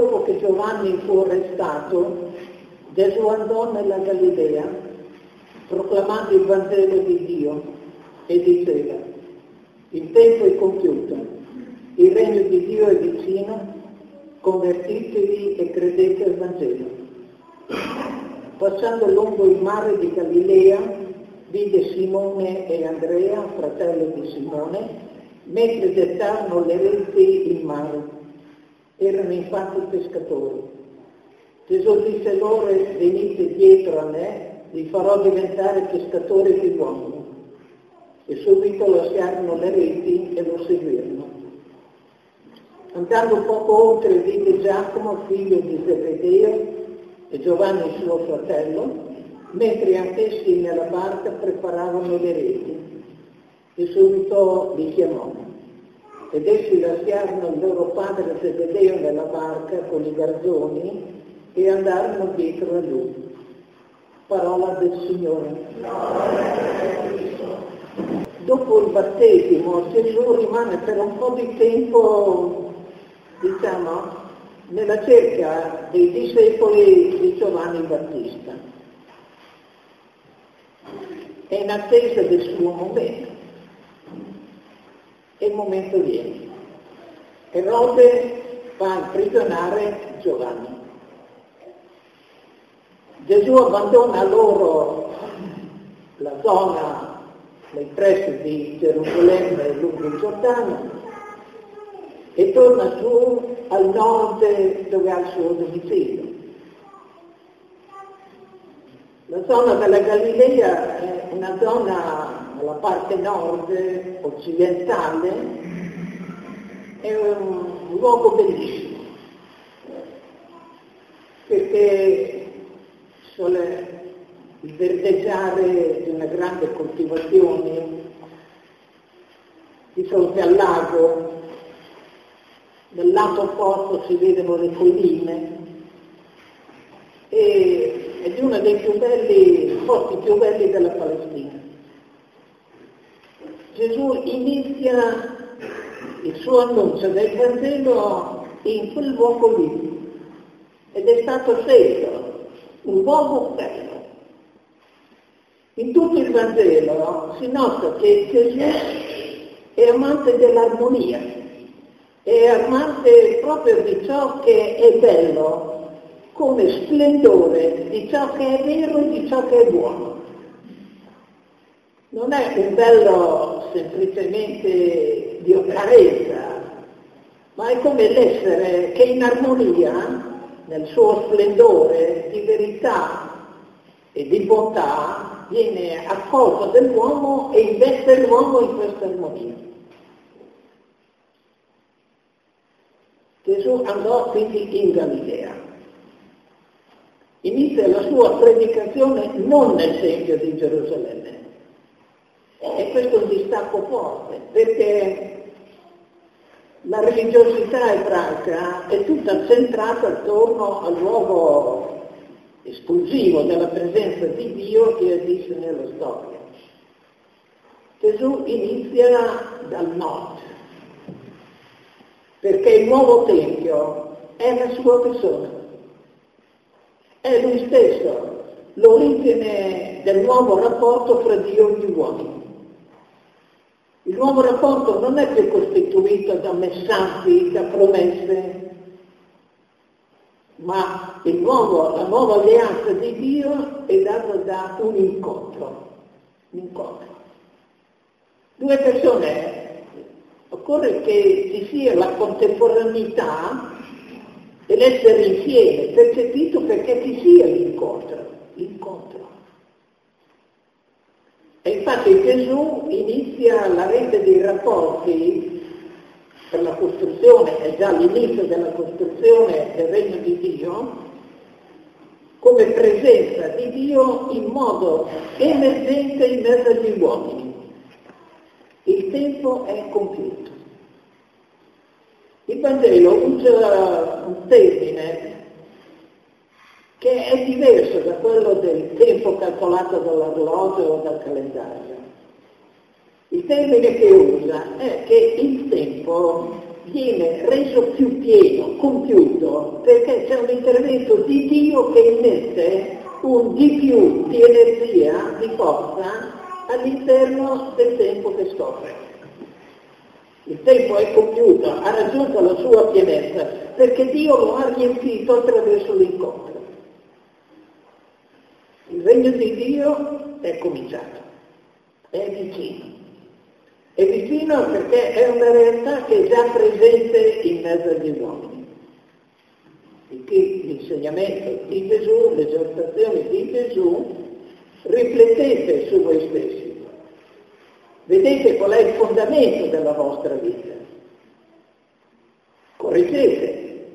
dopo che Giovanni fu arrestato, Gesù andò nella Galilea, proclamando il Vangelo di Dio e diceva: il tempo è compiuto, il regno di Dio è vicino, convertitevi e credete al Vangelo. Passando lungo il mare di Galilea, vide Simone e Andrea, fratello di Simone, mentre gettarono le reti in mare. Erano infatti pescatori. Gesù disse loro: venite dietro a me, vi farò diventare pescatori di uomini. E subito lasciarono le reti e lo seguirono. Andando poco oltre vide Giacomo, figlio di Zebedeo, e Giovanni suo fratello, mentre anch'essi nella barca preparavano le reti. E subito li chiamò. Ed essi lasciarono il loro padre Zebedeo nella barca con i garzoni e andarono dietro a lui. Parola del Signore. Dopo il battesimo Gesù rimane per un po' di tempo, nella cerca dei discepoli di Giovanni Battista. È in attesa del suo momento. E il momento viene. Erode fa imprigionare Giovanni. Gesù abbandona loro la zona nei pressi di Gerusalemme lungo il Giordano e torna su al nord dove ha il suo domicilio. La zona della Galilea è una zona alla parte nord occidentale, è un luogo bellissimo, perché il verdeggiare di una grande coltivazione di fronte al lago, dal lato opposto si vedono le colline e è di uno dei posti più belli della Palestina. Gesù inizia il suo annuncio del Vangelo in quel luogo lì ed è stato scelto un luogo bello. In tutto il Vangelo si nota che Gesù è amante dell'armonia, è amante proprio di ciò che è bello, come splendore di ciò che è vero e di ciò che è buono. Non è un bello semplicemente di apparenza, ma è come l'essere che in armonia, nel suo splendore di verità e di bontà, viene accolto dall'uomo e investe l'uomo in questa armonia. Gesù andò quindi in Galilea. Inizia la sua predicazione non nel Tempio di Gerusalemme. E questo è un distacco forte, perché la religiosità ebraica è tutta centrata attorno al luogo esclusivo della presenza di Dio che agisce nella storia. Gesù inizia dal nord, perché il nuovo Tempio è la sua persona, è lui stesso, l'origine del nuovo rapporto fra Dio e gli uomini. Il nuovo rapporto non è più costituito da messaggi, da promesse, ma la nuova alleanza di Dio è data da un incontro. Due persone, occorre che ci sia la contemporaneità dell'essere insieme, percepito perché ci sia l'incontro. E infatti Gesù inizia la rete dei rapporti per la costruzione, è già l'inizio della costruzione del regno di Dio, come presenza di Dio in modo emergente in mezzo agli uomini. Il tempo è compiuto. Il Vangelo usa un termine che è diverso da quello del tempo calcolato dall'orologio o dal calendario. Il termine che usa è che il tempo viene reso più pieno, compiuto, perché c'è un intervento di Dio che immette un di più di energia, di forza, all'interno del tempo che scorre. Il tempo è compiuto, ha raggiunto la sua pienezza, perché Dio lo ha riempito attraverso l'incontro. Il regno di Dio è cominciato, è vicino. È vicino perché è una realtà che è già presente in mezzo agli uomini. L'insegnamento di Gesù, le esortazioni di Gesù, riflettete su voi stessi. Vedete qual è il fondamento della vostra vita. Correggete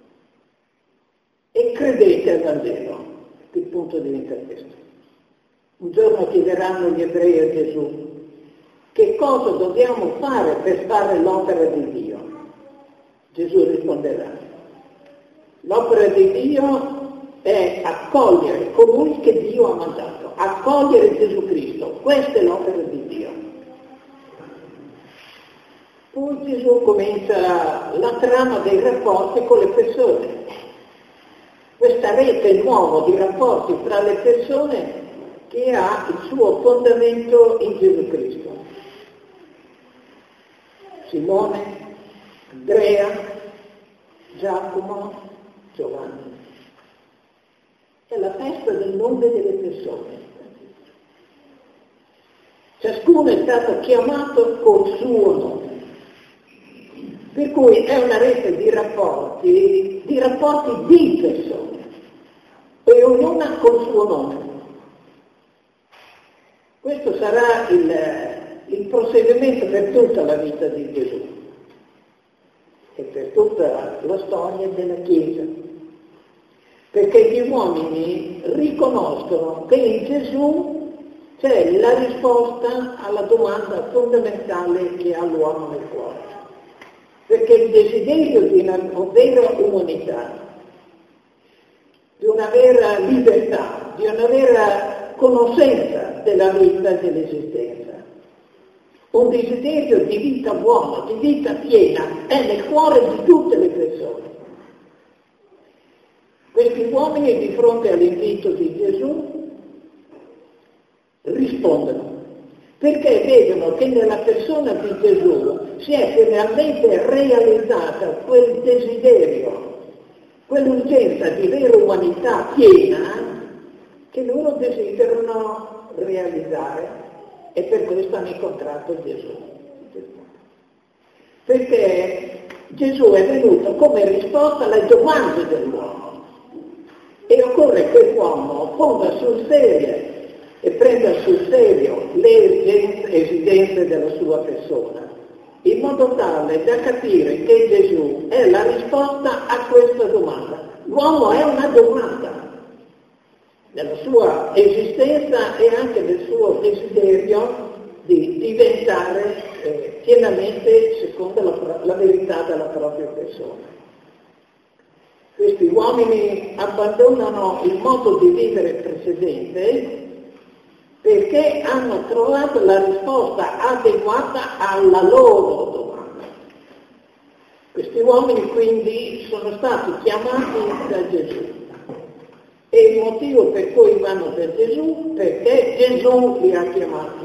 e credete al Vangelo. Il punto diventa questo. Un giorno chiederanno gli ebrei a Gesù: che cosa dobbiamo fare per fare l'opera di Dio? Gesù risponderà: l'opera di Dio è accogliere colui che Dio ha mandato, accogliere Gesù Cristo. Questa è l'opera di Dio. Poi Gesù comincia la trama dei rapporti con le persone. Questa rete nuova di rapporti tra le persone che ha il suo fondamento in Gesù Cristo. Simone, Andrea, Giacomo, Giovanni. È la festa del nome delle persone. Ciascuno è stato chiamato col suo nome. Per cui è una rete di rapporti di persone, e ognuna col suo nome. Questo sarà il proseguimento per tutta la vita di Gesù e per tutta la storia della Chiesa, perché gli uomini riconoscono che in Gesù c'è la risposta alla domanda fondamentale che ha l'uomo nel cuore, perché il desiderio di una vera umanità, di una vera libertà, di una vera conoscenza della vita e dell'esistenza, un desiderio di vita buona, di vita piena, è nel cuore di tutte le persone. Questi uomini, di fronte all'invito di Gesù, rispondono, perché vedono che nella persona di Gesù si è finalmente realizzata quel desiderio, quell'urgenza di vera umanità piena che loro desiderano realizzare, e per questo hanno incontrato Gesù. Perché Gesù è venuto come risposta alle domande dell'uomo, e occorre che l'uomo ponga sul serio e prenda sul serio le esigenze della sua persona, in modo tale da capire che Gesù è la risposta a questa domanda. L'uomo è una domanda nella sua esistenza e anche nel suo desiderio di diventare pienamente secondo la verità della propria persona. Questi uomini abbandonano il modo di vivere precedente perché hanno trovato la risposta adeguata alla loro domanda. Questi uomini quindi sono stati chiamati da Gesù. E il motivo per cui vanno da Gesù, perché Gesù li ha chiamati.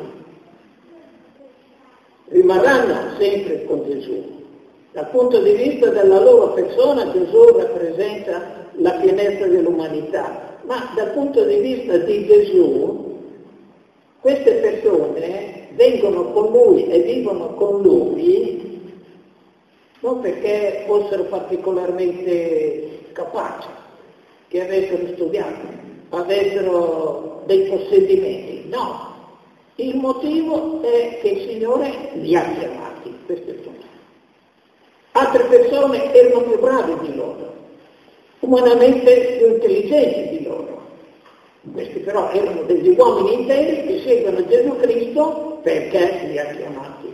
Rimarranno sempre con Gesù. Dal punto di vista della loro persona, Gesù rappresenta la pienezza dell'umanità, ma dal punto di vista di Gesù, queste persone vengono con Lui e vivono con Lui non perché fossero particolarmente capaci, che avessero studiato, avessero dei possedimenti, no. Il motivo è che il Signore li ha chiamati, questo è tutto. Altre persone erano più brave di loro, umanamente più intelligenti di loro. Questi però erano degli uomini interi che seguono Gesù Cristo perché li ha chiamati.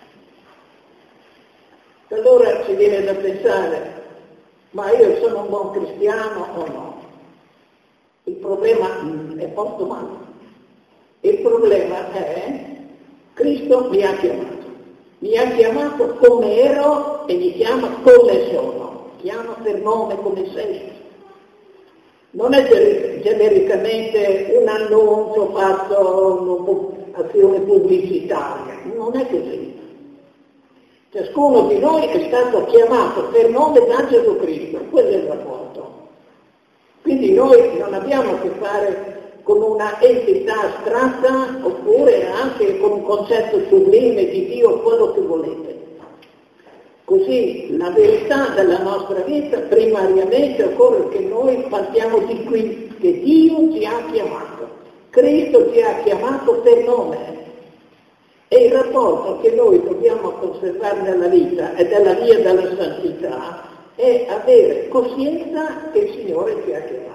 Allora ci viene da pensare, ma io sono un buon cristiano o no? Il problema è posto male. Il problema è Cristo mi ha chiamato come ero e li chiama come sono, chiama per nome come sei. Non è genericamente un annuncio fatto un'azione pubblicitaria, non è così. Ciascuno di noi è stato chiamato per nome da Gesù Cristo, quello è il rapporto. Quindi noi non abbiamo a che fare con una entità astratta oppure anche con un concetto sublime di Dio, quello che volete. Così la verità della nostra vita primariamente occorre che noi partiamo di qui, che Dio ci ha chiamato, Cristo ci ha chiamato per nome. E il rapporto che noi dobbiamo conservare nella vita e della via della santità è avere coscienza che il Signore ci ha chiamato.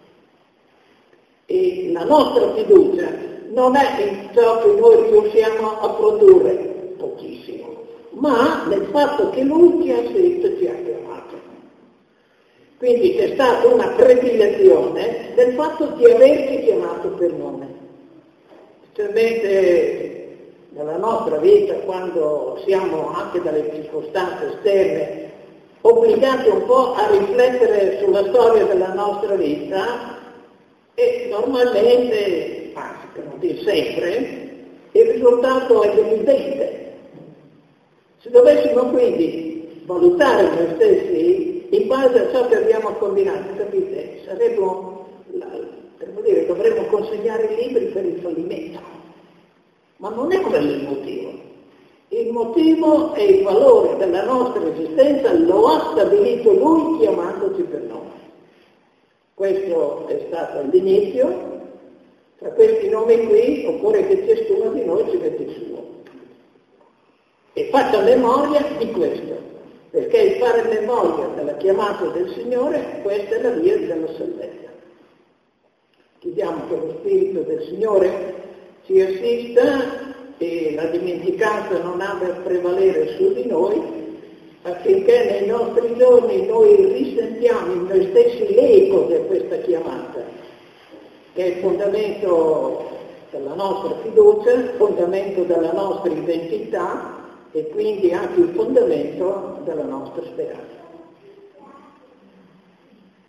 E la nostra fiducia non è in ciò che noi riusciamo a produrre, pochissimo, ma nel fatto che Lui ci ha scelto e ci ha chiamato. Quindi c'è stata una predilezione del fatto di averci chiamato per nome. Specialmente nella nostra vita, quando siamo anche dalle circostanze esterne obbligati un po' a riflettere sulla storia della nostra vita, e normalmente, anzi per non dire sempre, il risultato è deludente. Se dovessimo quindi valutare noi stessi in base a ciò che abbiamo combinato, capite, dovremmo consegnare libri per il fallimento. Ma non è quello il motivo. Il motivo è il valore della nostra esistenza, lo ha stabilito Lui chiamandoci per nome. Questo è stato l'inizio. Tra questi nomi qui occorre che ciascuno di noi ci metta il suo. E faccia memoria di questo, perché il fare memoria della chiamata del Signore, questa è la via della salvezza. Chiediamo che lo Spirito del Signore ci assista e la dimenticanza non abbia a prevalere su di noi, affinché nei nostri giorni noi risentiamo in noi stessi l'eco di questa chiamata, che è il fondamento della nostra fiducia, il fondamento della nostra identità e quindi anche il fondamento della nostra speranza.